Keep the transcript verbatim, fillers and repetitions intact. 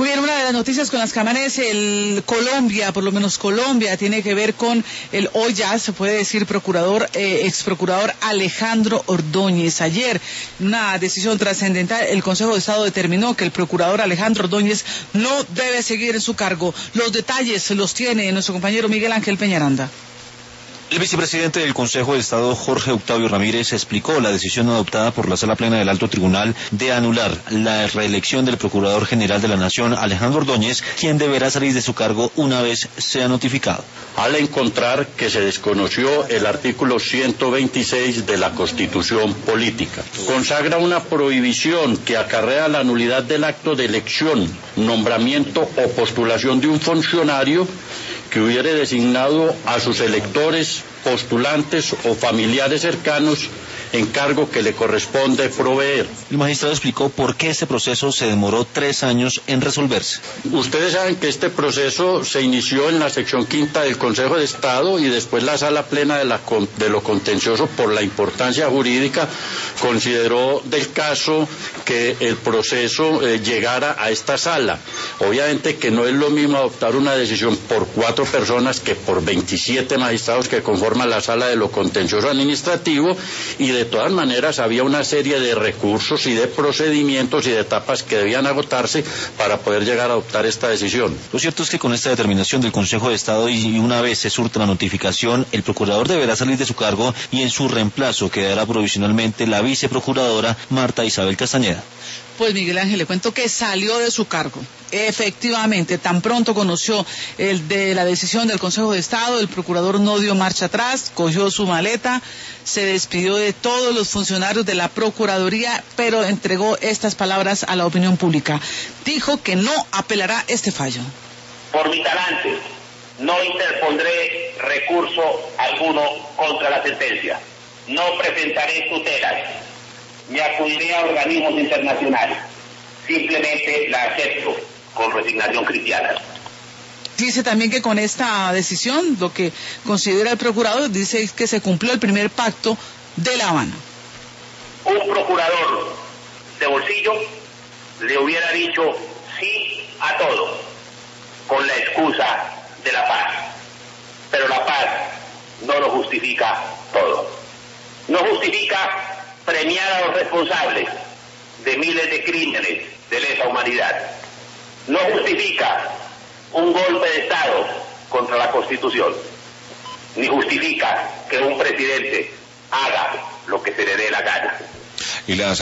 Muy bien, una de las noticias con las que amanece el Colombia, por lo menos Colombia, tiene que ver con el hoy ya se puede decir procurador, eh, ex procurador Alejandro Ordóñez. Ayer, en una decisión trascendental, el Consejo de Estado determinó que el procurador Alejandro Ordóñez no debe seguir en su cargo. Los detalles los tiene nuestro compañero Miguel Ángel Peñaranda. El vicepresidente del Consejo de Estado, Jorge Octavio Ramírez, explicó la decisión adoptada por la Sala Plena del Alto Tribunal de anular la reelección del Procurador General de la Nación, Alejandro Ordóñez, quien deberá salir de su cargo una vez sea notificado. Al encontrar que se desconoció el artículo ciento veintiséis de la Constitución Política, consagra una prohibición que acarrea la nulidad del acto de elección, nombramiento o postulación de un funcionario que hubiere designado a sus electores, postulantes o familiares cercanos en cargo que le corresponde proveer. El magistrado explicó por qué este proceso se demoró tres años en resolverse. Ustedes saben que este proceso se inició en la sección quinta del Consejo de Estado y después la Sala Plena de, la, de lo contencioso, por la importancia jurídica, consideró del caso que el proceso eh, llegara a esta sala. Obviamente que no es lo mismo adoptar una decisión por cuatro personas que por veintisiete magistrados que conforman la Sala de lo contencioso administrativo, y de todas maneras había una serie de recursos y de procedimientos y de etapas que debían agotarse para poder llegar a adoptar esta decisión. Lo cierto es que con esta determinación del Consejo de Estado y una vez se surta la notificación, el procurador deberá salir de su cargo y en su reemplazo quedará provisionalmente la viceprocuradora Marta Isabel Castañeda. Pues Miguel Ángel, le cuento que salió de su cargo. Efectivamente, tan pronto conoció el de la decisión del Consejo de Estado, el procurador no dio marcha atrás, cogió su maleta, se despidió de todos los funcionarios de la Procuraduría, pero entregó estas palabras a la opinión pública. Dijo que no apelará este fallo. Por mi talante, no interpondré recurso alguno contra la sentencia. No presentaré tutelas. Me acudiré a organismos internacionales. Simplemente la acepto con resignación cristiana. Dice también que con esta decisión, lo que considera el procurador, dice que se cumplió el primer pacto de La Habana. Un procurador de bolsillo le hubiera dicho sí a todo, con la excusa de la paz. Pero la paz no lo justifica todo. No justifica premiar a los responsables de miles de crímenes de lesa humanidad. No justifica un golpe de Estado contra la Constitución, ni justifica que un presidente haga lo que se le dé la gana. Y las